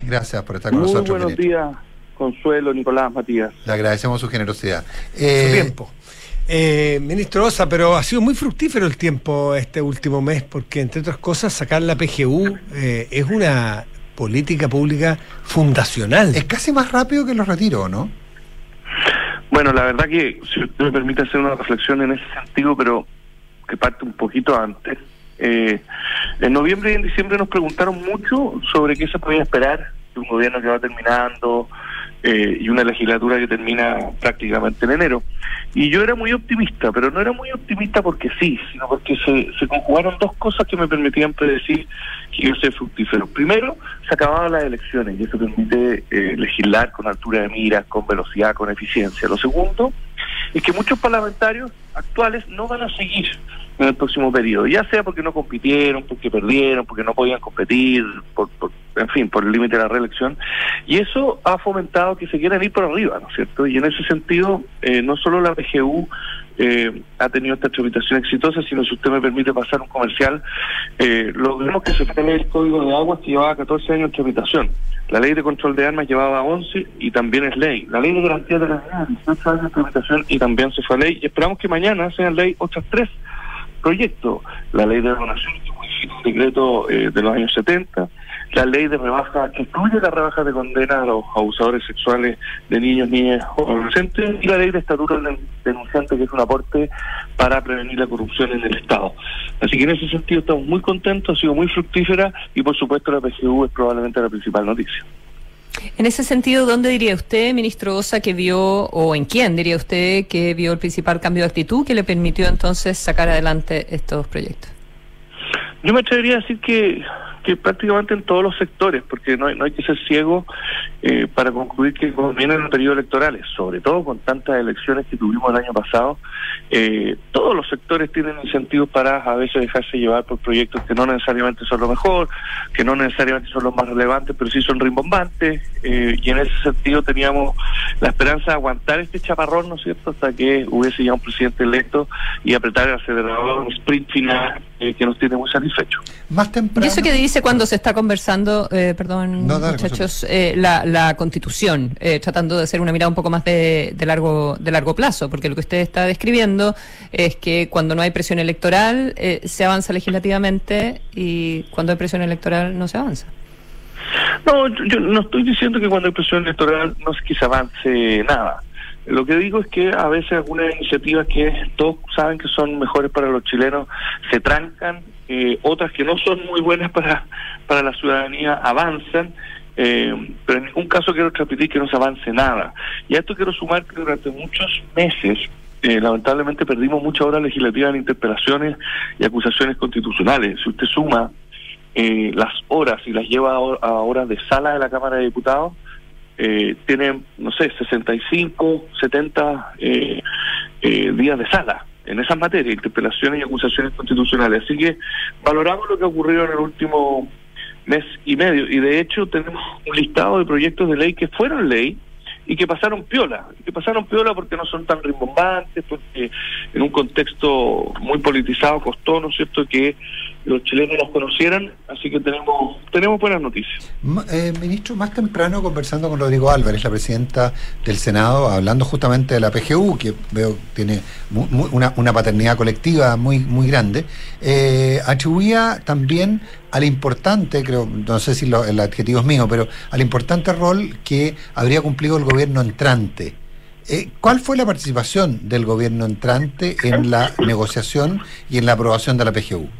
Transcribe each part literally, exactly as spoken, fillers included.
Gracias por estar con Muy nosotros. buenos ministro. días, Consuelo, Nicolás, Matías. Le agradecemos su generosidad. Eh, su tiempo. Eh, ministro Osa, pero ha sido muy fructífero el tiempo este último mes, porque entre otras cosas sacar la P G U eh, es una política pública fundacional. Es casi más rápido que los retiros, ¿no? Bueno, la verdad que, si usted me permite hacer una reflexión en ese sentido, pero que parte un poquito antes. Eh, en noviembre y en diciembre nos preguntaron mucho sobre qué se podía esperar de un gobierno que va terminando eh, y una legislatura que termina prácticamente en enero. Y yo era muy optimista, pero no era muy optimista porque sí, sino porque se, se conjugaron dos cosas que me permitían predecir que iba a ser fructífero. Primero, se acababan las elecciones y eso permite eh, legislar con altura de miras, con velocidad, con eficiencia. Lo segundo es que muchos parlamentarios actuales no van a seguir en el próximo periodo, ya sea porque no compitieron, porque perdieron, porque no podían competir, por, por, en fin, por el límite de la reelección, y eso ha fomentado que se quieran ir por arriba, ¿no es cierto? Y en ese sentido, eh, no solo la P G U eh, ha tenido esta tramitación exitosa, sino, si usted me permite pasar un comercial, eh, logramos que se frene el Código de Aguas, que llevaba catorce años en tramitación. La Ley de Control de Armas llevaba once y también es ley. La Ley de Garantía de la Vida, dieciocho años de tramitación y también se fue a ley, y esperamos que mañana sean ley otras tres proyectos. La Ley de donación, que modifica un decreto eh, de los años setenta, la Ley de rebaja, que incluye la rebaja de condena a los abusadores sexuales de niños, niñas o adolescentes, y la Ley de estatuto del denunciante, que es un aporte para prevenir la corrupción en el Estado. Así que en ese sentido estamos muy contentos, ha sido muy fructífera, y por supuesto la P G U es probablemente la principal noticia. En ese sentido, ¿dónde diría usted, ministro Osa, que vio, o en quién diría usted que vio el principal cambio de actitud que le permitió entonces sacar adelante estos proyectos? Yo me atrevería a decir que, que prácticamente en todos los sectores, porque no hay, no hay que ser ciego eh, para concluir que vienen los periodos electorales, sobre todo con tantas elecciones que tuvimos el año pasado, eh, todos los sectores tienen incentivos para a veces dejarse llevar por proyectos que no necesariamente son lo mejor, que no necesariamente son los más relevantes, pero sí son rimbombantes, eh, y en ese sentido teníamos la esperanza de aguantar este chaparrón, ¿no es cierto?, hasta que hubiese ya un presidente electo y apretar el acelerador, un sprint final eh, que nos tiene muy satisfechos. Más temprano. ¿Y eso qué dice cuando se está conversando, eh, perdón, no, dale, muchachos, eh, la, la Constitución, eh, tratando de hacer una mirada un poco más de, de largo de largo plazo? Porque lo que usted está describiendo es que cuando no hay presión electoral eh, se avanza legislativamente, y cuando hay presión electoral no se avanza. No, yo, yo no estoy diciendo que cuando hay presión electoral no es que se avance nada. Lo que digo es que a veces algunas iniciativas que todos saben que son mejores para los chilenos se trancan, eh, otras que no son muy buenas para, para la ciudadanía avanzan, eh, pero en ningún caso quiero transmitir que no se avance nada. Y a esto quiero sumar que durante muchos meses eh, lamentablemente perdimos muchas horas legislativas en interpelaciones y acusaciones constitucionales. Si usted suma eh, las horas y las lleva a, a horas de sala de la Cámara de Diputados, Eh, tienen, no sé, sesenta y cinco, setenta eh, eh, días de sala en esas materias, interpelaciones y acusaciones constitucionales. Así que valoramos lo que ha ocurrido en el último mes y medio, y de hecho tenemos un listado de proyectos de ley que fueron ley y que pasaron piola, que pasaron piola porque no son tan rimbombantes, porque en un contexto muy politizado costó, ¿no es cierto?, que los chilenos los conocieran, así que tenemos tenemos buenas noticias. Eh, ministro, más temprano conversando con Rodrigo Álvarez, la presidenta del Senado, hablando justamente de la P G U, que veo tiene muy, muy, una, una paternidad colectiva muy, muy grande, eh, atribuía también al importante, creo, no sé si lo, el adjetivo es mío, pero al importante rol que habría cumplido el gobierno entrante. Eh, ¿Cuál fue la participación del gobierno entrante en la negociación y en la aprobación de la P G U?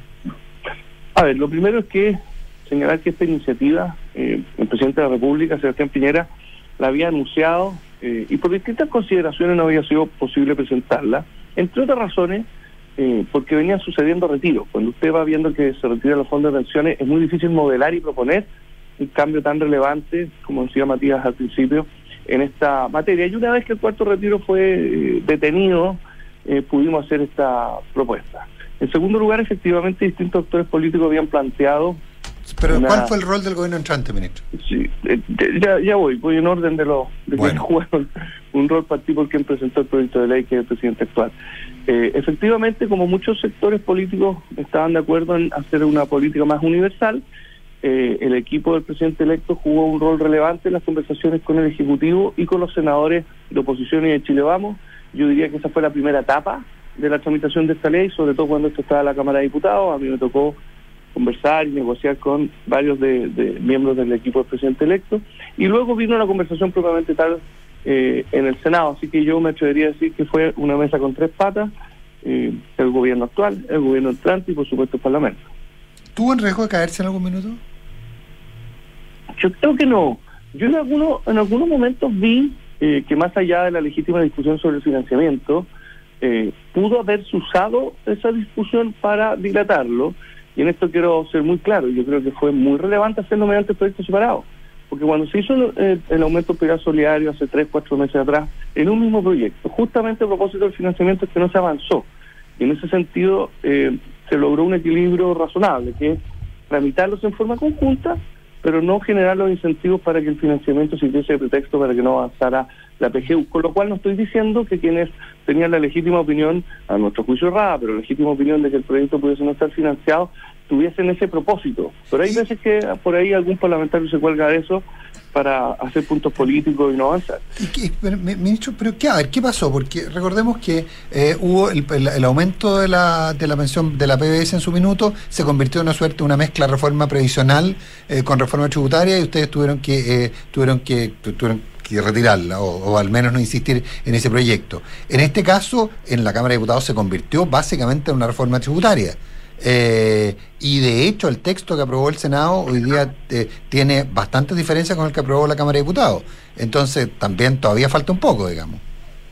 A ver, lo primero es que señalar que esta iniciativa, eh, el presidente de la República, Sebastián Piñera, la había anunciado eh, y por distintas consideraciones no había sido posible presentarla, entre otras razones, eh, porque venían sucediendo retiros. Cuando usted va viendo que se retiran los fondos de pensiones, es muy difícil modelar y proponer un cambio tan relevante, como decía Matías al principio, en esta materia. Y una vez que el cuarto retiro fue eh, detenido, eh, pudimos hacer esta propuesta. En segundo lugar, efectivamente, distintos actores políticos habían planteado... Pero una... ¿cuál fue el rol del gobierno entrante, ministro? Sí, eh, ya, ya voy, voy en orden de los de bueno. que jugaron un rol para ti por quien presentó el proyecto de ley, que es el presidente actual. Eh, efectivamente, como muchos sectores políticos estaban de acuerdo en hacer una política más universal, eh, el equipo del presidente electo jugó un rol relevante en las conversaciones con el Ejecutivo y con los senadores de oposición y de Chile Vamos. Yo diría que esa fue la primera etapa de la tramitación de esta ley, sobre todo cuando esto estaba en la Cámara de Diputados. A mí me tocó conversar y negociar con varios de, de miembros del equipo del presidente electo, y luego vino la conversación propiamente tal eh, en el Senado, así que yo me atrevería a decir que fue una mesa con tres patas, eh, el gobierno actual, el gobierno entrante y por supuesto el Parlamento. ¿Tuvo en riesgo de caerse en algún minuto? Yo creo que no. Yo en algunos, en algunos momentos vi eh, que más allá de la legítima discusión sobre el financiamiento, eh, pudo haberse usado esa discusión para dilatarlo. Y en esto quiero ser muy claro, yo creo que fue muy relevante hacerlo mediante proyectos separados, porque cuando se hizo el, el aumento del peaje solidario hace tres, cuatro meses atrás, en un mismo proyecto, justamente a propósito del financiamiento es que no se avanzó, y en ese sentido eh, se logró un equilibrio razonable, que es tramitarlos en forma conjunta, pero no generar los incentivos para que el financiamiento sirviese de pretexto para que no avanzara la P G U, con lo cual no estoy diciendo que quienes tenían la legítima opinión, a nuestro juicio errada, pero la legítima opinión de que el proyecto pudiese no estar financiado, tuviesen ese propósito. Pero hay veces que por ahí algún parlamentario se cuelga de eso para hacer puntos políticos y no avanzar. Y que, pero, ministro, pero qué, a ver, ¿qué pasó? Porque recordemos que eh, hubo el, el, el aumento de la de la pensión de la P B S en su minuto, se convirtió en una suerte, una mezcla de reforma previsional eh, con reforma tributaria, y ustedes tuvieron que eh, tuvieron que tuvieron que retirarla o, o al menos no insistir en ese proyecto. En este caso, en la Cámara de Diputados se convirtió básicamente en una reforma tributaria. Eh, y de hecho el texto que aprobó el Senado hoy día eh, tiene bastantes diferencias con el que aprobó la Cámara de Diputados, entonces también todavía falta un poco, digamos.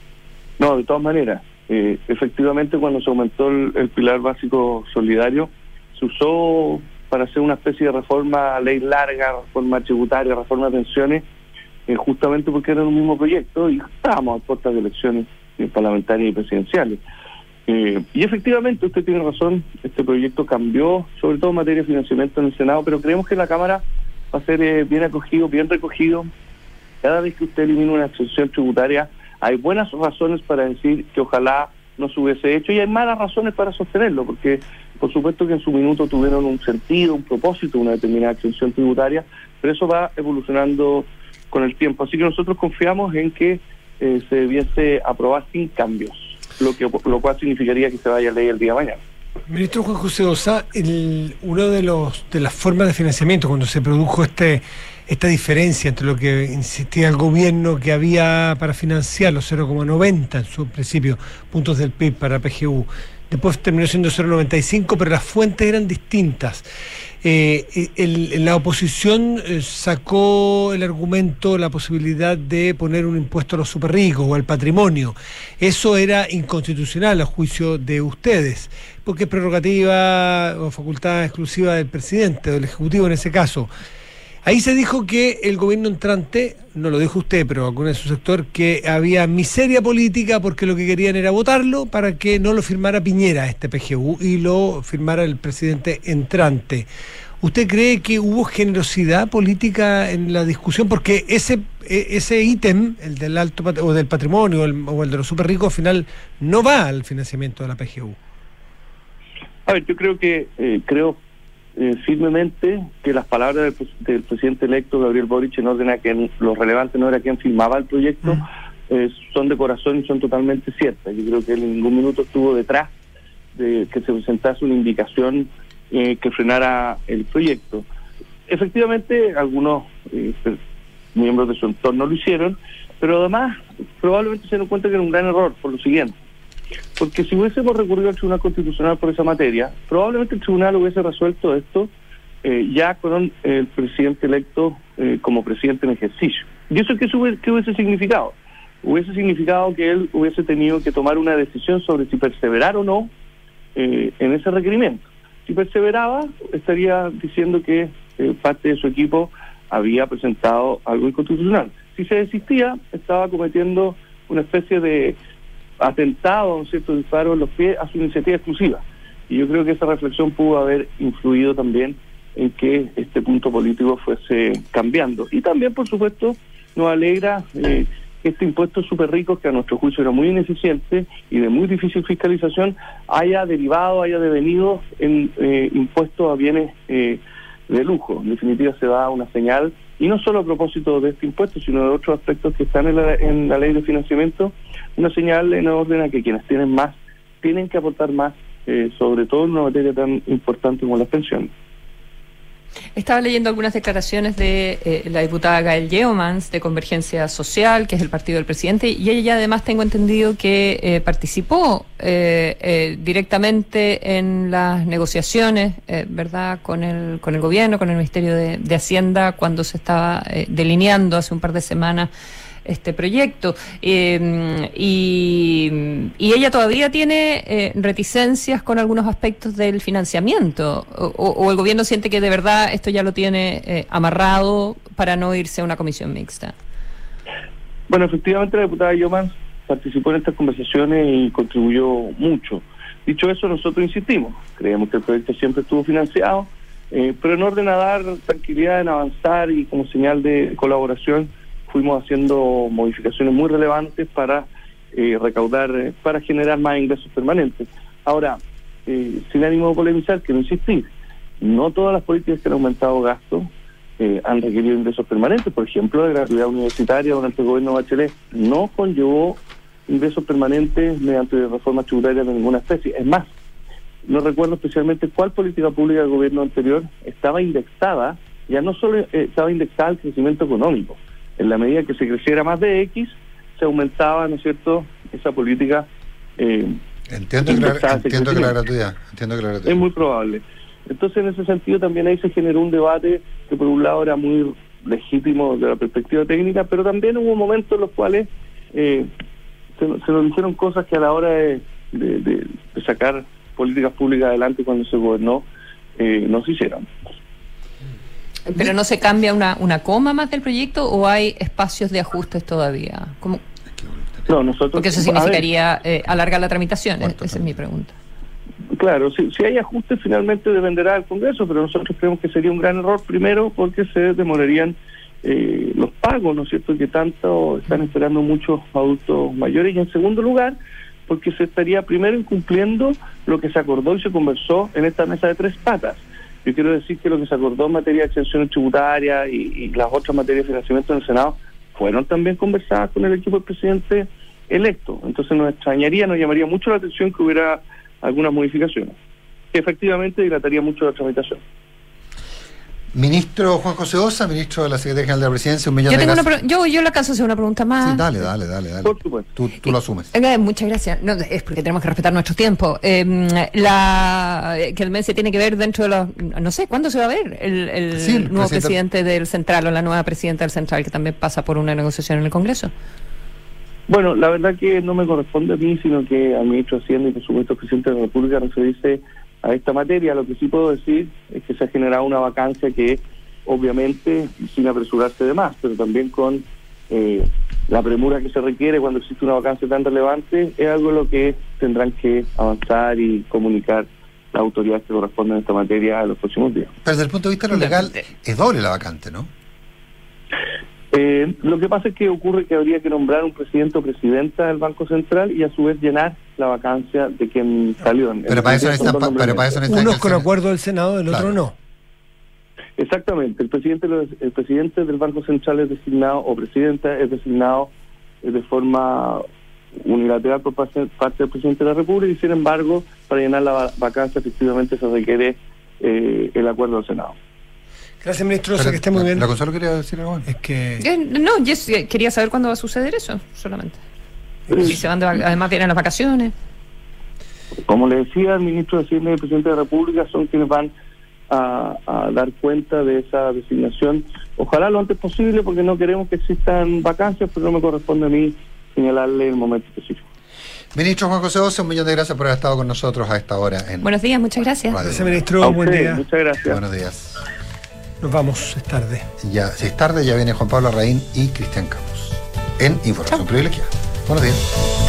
No, de todas maneras, eh, efectivamente cuando se aumentó el, el pilar básico solidario, se usó para hacer una especie de reforma, ley larga, reforma tributaria, reforma de pensiones, eh, justamente porque era un mismo proyecto y estábamos a puertas de elecciones eh, parlamentarias y presidenciales. Eh, y efectivamente, usted tiene razón, este proyecto cambió, sobre todo en materia de financiamiento en el Senado, pero creemos que en la Cámara va a ser eh, bien acogido, bien recogido. Cada vez que usted elimina una exención tributaria, hay buenas razones para decir que ojalá no se hubiese hecho, y hay malas razones para sostenerlo, porque por supuesto que en su minuto tuvieron un sentido, un propósito, una determinada exención tributaria, pero eso va evolucionando con el tiempo. Así que nosotros confiamos en que eh, se debiese aprobar sin cambios, lo que lo cual significaría que se vaya a ley el día de mañana. Ministro Juan José Ossa, el, uno de los de las formas de financiamiento, cuando se produjo este esta diferencia entre lo que insistía el gobierno que había para financiar los cero coma noventa en su principio puntos del P I B para P G U, después terminó siendo cero coma noventa y cinco, pero las fuentes eran distintas. Eh, el, la oposición eh, sacó el argumento, la posibilidad de poner un impuesto a los superricos o al patrimonio. Eso era inconstitucional a juicio de ustedes, porque es prerrogativa o facultad exclusiva del presidente, del Ejecutivo en ese caso. Ahí se dijo que el gobierno entrante, no lo dijo usted, pero alguno de su sector, que había miseria política porque lo que querían era votarlo para que no lo firmara Piñera, este P G U, y lo firmara el presidente entrante. ¿Usted cree que hubo generosidad política en la discusión? Porque ese ese ítem, el del alto o del patrimonio o el, o el de los super ricos, al final no va al financiamiento de la P G U. A ver, yo creo que eh, creo Eh, firmemente que las palabras del, del presidente electo Gabriel Boric en orden a que lo relevante no era quien firmaba el proyecto, mm. eh, son de corazón y son totalmente ciertas. Yo creo que él en ningún minuto estuvo detrás de que se presentase una indicación eh, que frenara el proyecto. Efectivamente, algunos eh, miembros de su entorno lo hicieron, pero además probablemente se dieron cuenta que era un gran error por lo siguiente. Porque si hubiésemos recurrido al Tribunal Constitucional por esa materia, probablemente el Tribunal hubiese resuelto esto eh, ya con el presidente electo eh, como presidente en ejercicio. ¿Y eso qué, sube, qué hubiese significado? Hubiese significado que él hubiese tenido que tomar una decisión sobre si perseverar o no eh, en ese requerimiento. Si perseveraba, estaría diciendo que eh, parte de su equipo había presentado algo inconstitucional. Si se desistía, estaba cometiendo una especie de atentado a un cierto disparo en los pies a su iniciativa exclusiva. Y yo creo que esa reflexión pudo haber influido también en que este punto político fuese cambiando. Y también, por supuesto, nos alegra eh, que este impuesto súper rico, que a nuestro juicio era muy ineficiente y de muy difícil fiscalización, haya derivado, haya devenido en eh, impuestos a bienes eh, de lujo. En definitiva se da una señal, y no solo a propósito de este impuesto, sino de otros aspectos que están en la, en la ley de financiamiento, una señal en orden a que quienes tienen más tienen que aportar más, eh, sobre todo en una materia tan importante como las pensiones. Estaba leyendo algunas declaraciones de eh, la diputada Gael Yeomans de Convergencia Social, que es el partido del presidente, y ella además tengo entendido que eh, participó eh, eh, directamente en las negociaciones, eh, ¿verdad?, con el con el gobierno, con el Ministerio de, de Hacienda, cuando se estaba eh, delineando hace un par de semanas este proyecto, eh, y, y ella todavía tiene eh, reticencias con algunos aspectos del financiamiento, o, o el gobierno siente que de verdad esto ya lo tiene eh, amarrado para no irse a una comisión mixta. Bueno, efectivamente la diputada Yeomans participó en estas conversaciones y contribuyó mucho. Dicho eso, nosotros insistimos, creemos que el proyecto siempre estuvo financiado, eh, pero en orden a dar tranquilidad, en avanzar, y como señal de colaboración fuimos haciendo modificaciones muy relevantes para eh, recaudar, eh, para generar más ingresos permanentes. Ahora, eh, sin ánimo de polemizar, quiero insistir, no todas las políticas que han aumentado gastos eh, han requerido ingresos permanentes. Por ejemplo, la gratuidad universitaria durante el gobierno de Bachelet no conllevó ingresos permanentes mediante reformas tributarias de ninguna especie. Es más, no recuerdo especialmente cuál política pública del gobierno anterior estaba indexada, ya no solo eh, estaba indexada al crecimiento económico. En la medida que se creciera más de X, se aumentaba, ¿no es cierto?, esa política. Eh, entiendo que, la, entiendo que la gratuidad, entiendo que la gratuidad. Es muy probable. Entonces, en ese sentido, también ahí se generó un debate que, por un lado, era muy legítimo desde la perspectiva técnica, pero también hubo momentos en los cuales eh, se, se nos dijeron cosas que a la hora de, de, de, de sacar políticas públicas adelante cuando se gobernó, eh, no se hicieron. ¿Pero no se cambia una, una coma más del proyecto o hay espacios de ajustes todavía? ¿Cómo? No, nosotros... Porque eso significaría eh, alargar la tramitación, esa es mi pregunta. Claro, si, si hay ajustes finalmente dependerá del Congreso, pero nosotros creemos que sería un gran error, primero porque se demorarían eh, los pagos, ¿no es cierto?, que tanto están esperando muchos adultos mayores, y en segundo lugar porque se estaría primero incumpliendo lo que se acordó y se conversó en esta mesa de tres patas. Yo quiero decir que lo que se acordó en materia de exenciones tributarias y, y las otras materias de financiamiento en el Senado fueron también conversadas con el equipo del presidente electo. Entonces nos extrañaría, nos llamaría mucho la atención que hubiera algunas modificaciones, que efectivamente dilataría mucho la tramitación. Ministro Juan José Ossa, ministro de la Secretaría General de la Presidencia, un millón yo de tengo gracias. Una, yo, yo le alcanzo a hacer una pregunta más. Sí, dale, dale, dale, dale. Por supuesto. Tú, tú lo asumes. Eh, muchas gracias. No, es porque tenemos que respetar nuestro tiempo. Eh, la que el mes se tiene que ver dentro de los... No sé, ¿cuándo se va a ver el, el sí, el nuevo presidente... presidente del Central o la nueva presidenta del Central, que también pasa por una negociación en el Congreso? Bueno, la verdad que no me corresponde a mí, sino que al ministro de Hacienda y por supuesto al presidente de la República referirse a esta materia. Lo que sí puedo decir es que se ha generado una vacancia que obviamente sin apresurarse de más, pero también con eh, la premura que se requiere cuando existe una vacancia tan relevante, es algo en lo que tendrán que avanzar y comunicar las autoridades que corresponden a esta materia en los próximos días. Pero desde el punto de vista de lo legal, es doble la vacante, ¿no? Eh, lo que pasa es que ocurre que habría que nombrar un presidente o presidenta del Banco Central y a su vez llenar la vacancia de quien salió. En, pero, en para eso necesitan, pa, pero para eso necesitan... Unos con acuerdo del Senado, el claro. otro no. Exactamente, el presidente el presidente del Banco Central es designado, o presidenta es designado de forma unilateral por parte del presidente de la República, y sin embargo, para llenar la vacancia efectivamente se requiere eh, el acuerdo del Senado. Gracias, ministro Ossa, que esté muy bien. ¿La Consuelo quería decir algo? Es que... Eh, no, yo quería saber cuándo va a suceder eso, solamente. Si se van de, además vienen las vacaciones. Como le decía, el ministro de Hacienda y el presidente de la República son quienes van a, a dar cuenta de esa designación. Ojalá lo antes posible, porque no queremos que existan vacancias, pero no me corresponde a mí señalarle el momento específico. Ministro Juan José Ossa, un millón de gracias por haber estado con nosotros a esta hora. En Buenos días, muchas gracias. Radio. Gracias, ministro. Buen día. Muchas gracias. Buenos días. Nos vamos, es tarde. Ya, si es tarde, ya viene Juan Pablo Larraín y Cristian Campos en Información Privilegiada. Buenos días.